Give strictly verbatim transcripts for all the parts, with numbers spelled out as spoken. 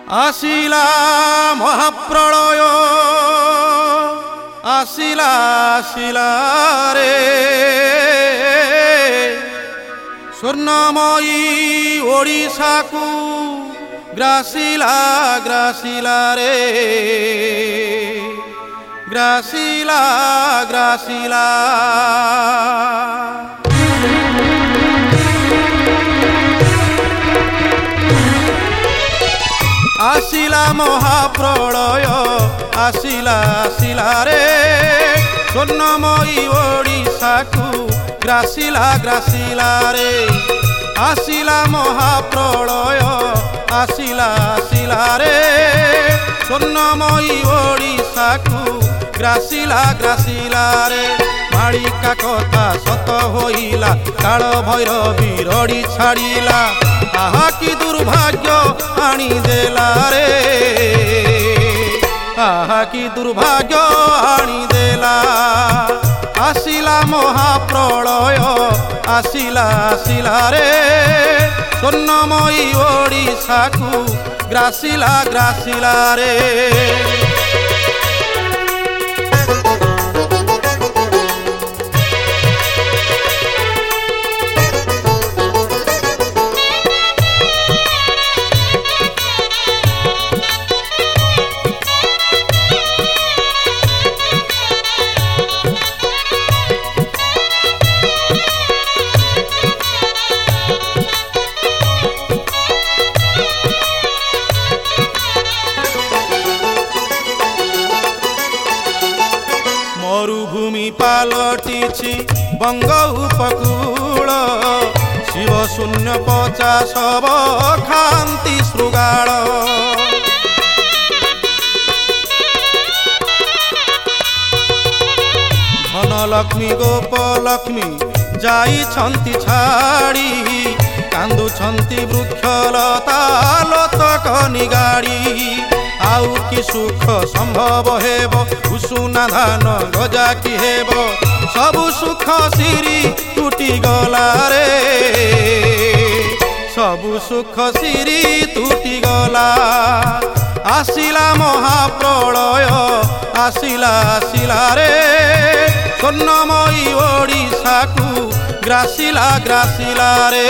आसिला महाप्रलय आसिला आसिला रे स्वर्णमयी ओडिशा को ग्रासिला ग्रासिला रे ग्रासिला ग्रासिला आसिला महाप्रलय आसिला आसिला रे स्वर्णमयी ओडिशा को ग्रासिला ग्रासिला रे आसिला महाप्रलय आसिला आसिला रे स्वर्णमयी ओडिशा को ग्रासिला ग्रासिला रे मालिका कथा सत होइला काल भैरवी रड़ी छाड़िला आहा कि दुर्भाग्य आनी देला रे आहा कि दुर्भाग्य आनी देला आसिला महाप्रलय आसिला आसिला रे स्वर्णमयी ओडिशा को ग्रासिला ग्रासिला रे मरुभूमि पालटिछि बंग उपकूल शिव शून्य पचास खांति श्रृगाल धनलक्ष्मी गोपलक्ष्मी जाइछन्ति छाड़ी कांदुछन्ति वृक्षलता लतक निगाड़ी आउ कि सुख संभव हेब उषुना धान गजा कि हेब सबु सुख सिरी टूटी गला रे सबु सुख सिरी टूटी गला आसिला महाप्रलय आसिला आसिला रे स्वर्णमयी ओडिशा को ग्रासिला ग्रासिला रे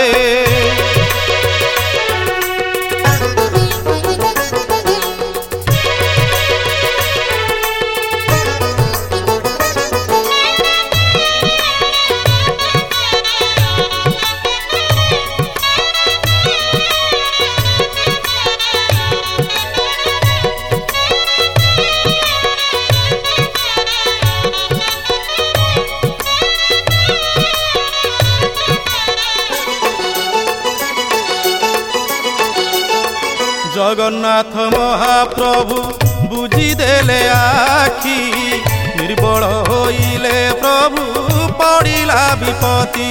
जगन्नाथ महाप्रभु बुझीदेले आखि निर्बल होइले प्रभु पड़िला विपत्ति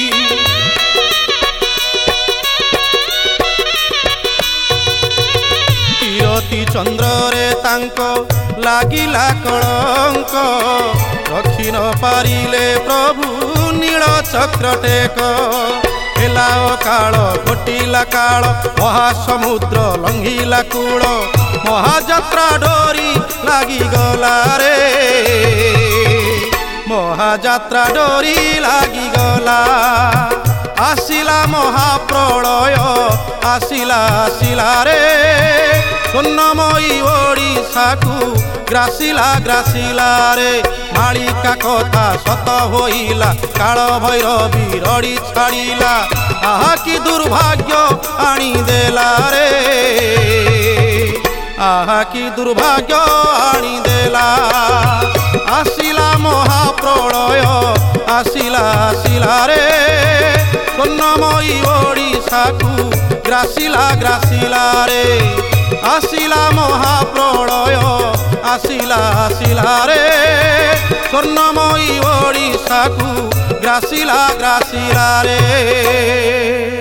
किरती चंद्र रे तांको लागिला कलंक रखी न पारिले प्रभु नील चक्र टेक हेला काल घटिला काल महासमुद्र लंघिला कूल महाजात्रा डोरी लागी गला रे महाजात्रा डोरी लागी गला आसिला महाप्रलय आसिला आसिला रे स्वर्णमयी ओडिशा को ग्रासिला ग्रासिला रे मालिका कथा सत होइला काल भैरवी रड़ी छाड़िला आहा कि दुर्भाग्य आनी देला रे आहा कि दुर्भाग्य आनी देला आसिला महाप्रलय आसिला आसिला रे स्वर्णमयी ओडिशा को ग्रासिला ग्रासिला रे आसिला महाप्रलय आसिला आसिला रे स्वर्णमयी ओडिशा को ग्रासिला ग्रासिला रे।